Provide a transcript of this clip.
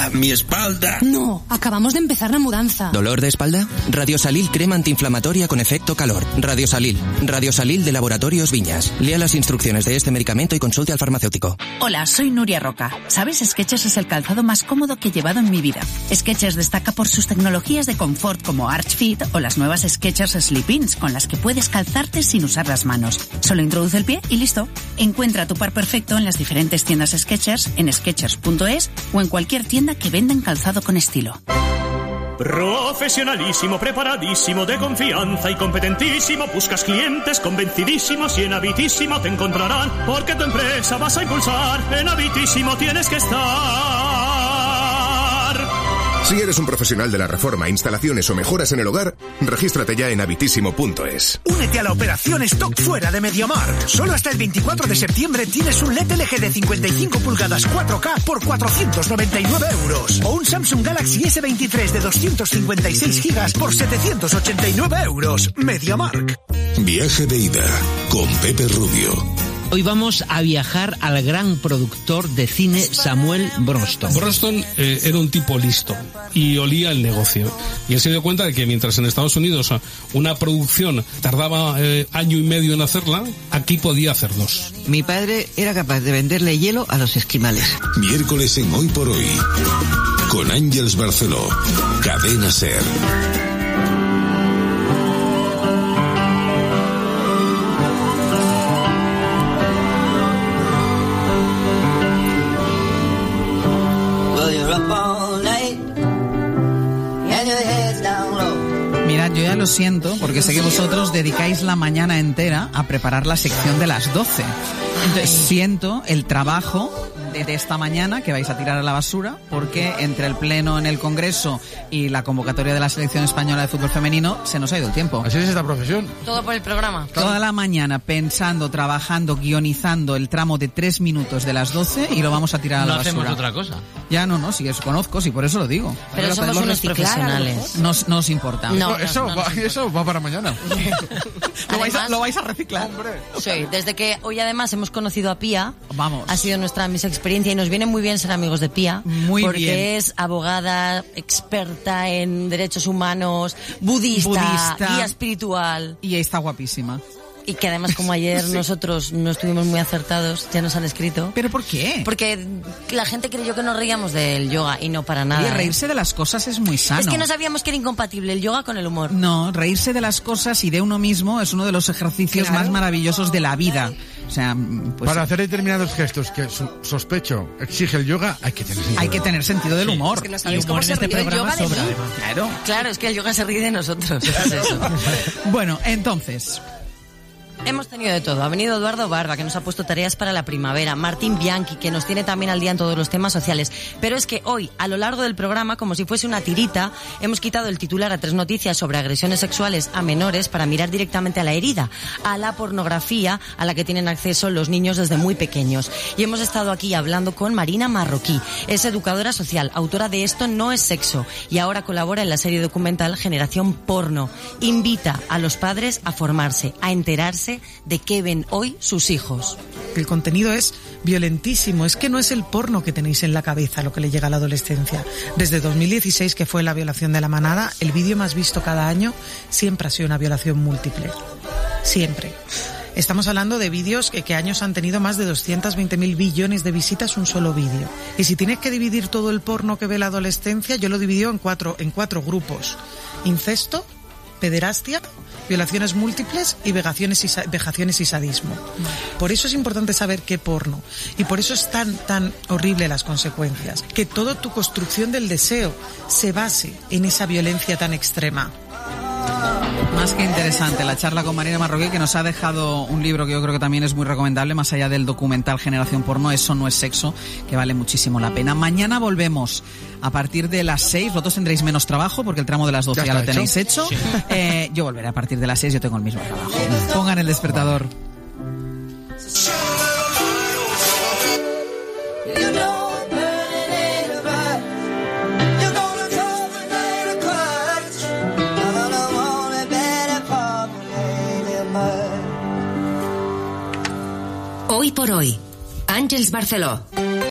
mi espalda. No, acabamos de empezar la mudanza. ¿Dolor de espalda? Radiosalil crema antiinflamatoria con efecto calor. Radiosalil de Laboratorios Viñas. Lea las instrucciones de este medicamento y consulte al farmacéutico. Hola, soy Nuria Roca. ¿Sabes? Skechers es el calzado más cómodo que he llevado en mi vida. Skechers destaca por sus tecnologías de confort como Arch Fit o las nuevas Skechers Slip-ins con las que puedes calzarte sin usar las manos. Solo introduce el pie y listo. Encuentra tu par perfecto en las diferentes tiendas Skechers, en skechers.es o en cualquier tienda que vendan calzado con estilo. Profesionalísimo, preparadísimo, de confianza y competentísimo. Buscas clientes convencidísimos y en Habitísimo te encontrarán, porque tu empresa vas a impulsar. En Habitísimo tienes que estar. Si eres un profesional de la reforma, instalaciones o mejoras en el hogar, regístrate ya en habitísimo.es. Únete a la operación Stock Fuera de MediaMarkt. Solo hasta el 24 de septiembre tienes un LED LG de 55 pulgadas 4K por 499 euros. O un Samsung Galaxy S23 de 256 gigas por 789 euros. MediaMarkt. Viaje de ida con Pepe Rubio. Hoy vamos a viajar al gran productor de cine Samuel Bronston. Bronston era un tipo listo y olía el negocio. Y él se dio cuenta de que mientras en Estados Unidos una producción tardaba año y medio en hacerla, aquí podía hacer 2. Mi padre era capaz de venderle hielo a los esquimales. Miércoles en Hoy por Hoy, con Ángeles Barceló, Cadena SER. Mirad, yo ya lo siento, porque sé que vosotros dedicáis la mañana entera a preparar la sección de las 12. Entonces siento el trabajo de esta mañana que vais a tirar a la basura, porque entre el pleno en el Congreso y la convocatoria de la selección española de fútbol femenino se nos ha ido el tiempo. ¿Así es esta profesión? Todo por el programa. Toda la mañana pensando, trabajando, guionizando el tramo de 3 minutos de las 12 y lo vamos a tirar a la basura. No hacemos otra cosa. Ya no, si os conozco, sí, por eso lo digo. Pero somos unos profesionales. No os importa. Eso va para mañana. Lo vais a reciclar. Hombre. Sí, desde que hoy además hemos conocido a Pía. Vamos. Ha sido nuestra Miss Experiencia y nos viene muy bien ser amigos de Pía. Porque es abogada, experta en derechos humanos, budista, guía espiritual. Y está guapísima. Y que además, como ayer nosotros no estuvimos muy acertados, ya nos han escrito. ¿Pero por qué? Porque la gente creyó que nos reíamos del yoga y no para nada. Y reírse de las cosas es muy sano. Es que no sabíamos que era incompatible el yoga con el humor. No, reírse de las cosas y de uno mismo es uno de los ejercicios más maravillosos de la vida. O sea, pues, para hacer determinados gestos que sospecho exige el yoga, hay que tener sentido del humor. Es que no sabéis cómo se ríe el yoga de mí. Claro, es que el yoga se ríe de nosotros. Es eso. Bueno, entonces... Hemos tenido de todo. Ha venido Eduardo Barba, que nos ha puesto tareas para la primavera. Martín Bianchi, que nos tiene también al día en todos los temas sociales. Pero es que hoy, a lo largo del programa, como si fuese una tirita, hemos quitado el titular a 3 noticias sobre agresiones sexuales a menores para mirar directamente a la herida, a la pornografía a la que tienen acceso los niños desde muy pequeños. Y hemos estado aquí hablando con Marina Marroquí. Es educadora social, autora de Esto no es sexo, y ahora colabora en la serie documental Generación Porno. Invita a los padres a formarse, a enterarse de qué ven hoy sus hijos. El contenido es violentísimo, es que no es el porno que tenéis en la cabeza lo que le llega a la adolescencia. Desde 2016, que fue la violación de La Manada, el vídeo más visto cada año siempre ha sido una violación múltiple. Siempre. Estamos hablando de vídeos que años han tenido más de 220.000 billones de visitas un solo vídeo. Y si tienes que dividir todo el porno que ve la adolescencia, yo lo divido en cuatro grupos. Incesto, pederastia, violaciones múltiples y vejaciones y sadismo. Por eso es importante saber qué porno. Y por eso es tan horrible las consecuencias. Que toda tu construcción del deseo se base en esa violencia tan extrema. Más que interesante la charla con Marina Marroquí, que nos ha dejado un libro que yo creo que también es muy recomendable, más allá del documental Generación Porno, Eso no es sexo, que vale muchísimo la pena. Mañana volvemos a partir de las 6, vosotros tendréis menos trabajo porque el tramo de las 12 ya lo tenéis hecho. Sí. Yo volveré a partir de las 6, yo tengo el mismo trabajo. Pongan el despertador. Hoy por hoy, Ángeles Barceló.